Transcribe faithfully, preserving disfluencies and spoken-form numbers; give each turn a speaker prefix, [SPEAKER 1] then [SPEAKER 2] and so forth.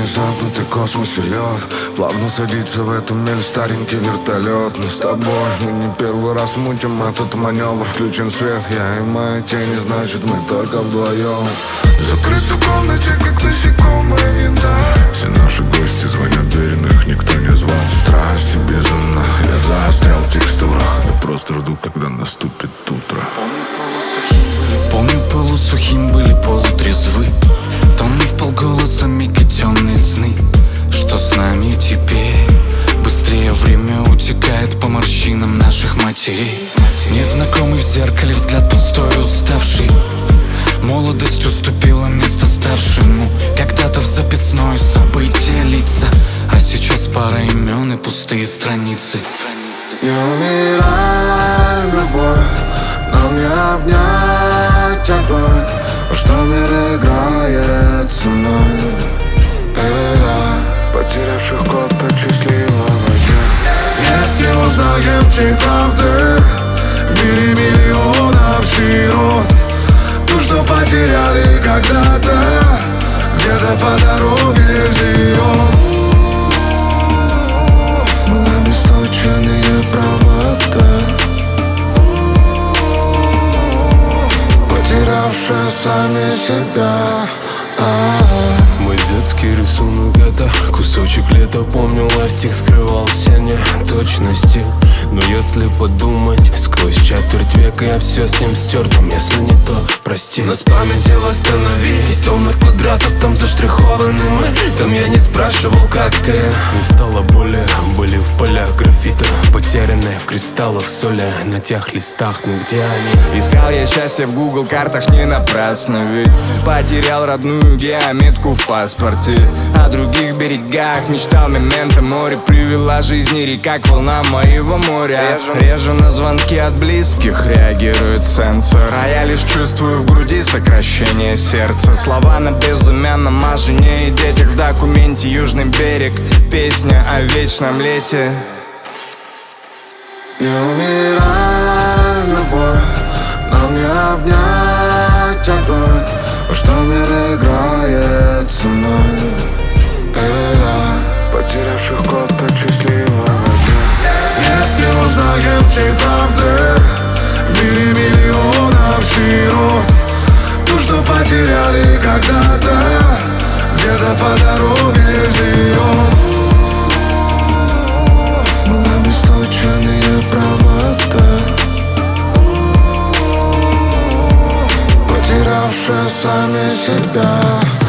[SPEAKER 1] замкнутый космос и лед. Плавно садится в эту мель старенький вертолет. Мы с тобой, мы не первый раз мутим этот маневр. Включен свет, я и мои тени, значит мы только вдвоем. Закрыться в комнате, как насекомые янтарь. Все наши гости звонят в дверь, но их никто не звал. Страсть безумна, я заострял в текстурах. Я просто жду, когда наступит утро.
[SPEAKER 2] Помню, полусухим были полутрезвы. Томны вполголоса миг и темные сны. Что с нами теперь? Быстрее время утекает по морщинам наших матерей. Незнакомый в зеркале взгляд пустой и уставший. Молодость уступила место старшему. Когда-то в записной события лица, а сейчас пара имен и пустые страницы.
[SPEAKER 1] Не умирай, любовь, нам не обнять огонь. Что мир играет со мной, и я, потерявших код от счастливого дня. Нет, не узнаем чьей правды в мире миллионов сирот. Ту, что потеряли когда-то, где-то по дороге зион. Мы обесточенные провода, потерявшие сами себя. А-а-а.
[SPEAKER 3] Мой детский рисунок — это кусочек лета. Помню, ластик скрывал все неточности. Но если подумать, сквозь четверть века я все с ним стер. Там, если не то, прости. Нас памяти восстанови. Из темных квадратов там заштрихованы мы. Там я не спрашивал, как ты. Не стало боли, были в полях графита, потерянные в кристаллах соли на тех листах, ну где они?
[SPEAKER 4] Искал я счастье в Google картах не напрасно, ведь потерял родную геометку в паспорте. О других берегах мечтал момента море. Привела жизни река к волнам моего моря. Режу, Режу на звонки от близких, реагирует сенсор. А я лишь чувствую в груди сокращение сердца. Слова на безымянном, о жене и детях. В документе южный берег, песня о вечном лете.
[SPEAKER 1] Не умирай, любовь, нам не обнять огонь. Что мир играет со мной, и я, потерявших код от счастливого дня. Нет, не узнаем чьей правды в мире миллионов сирот. Ту, что потеряли когда-то, где-то по дороге зион. Мы обесточенные провода, потерявшие сами себя.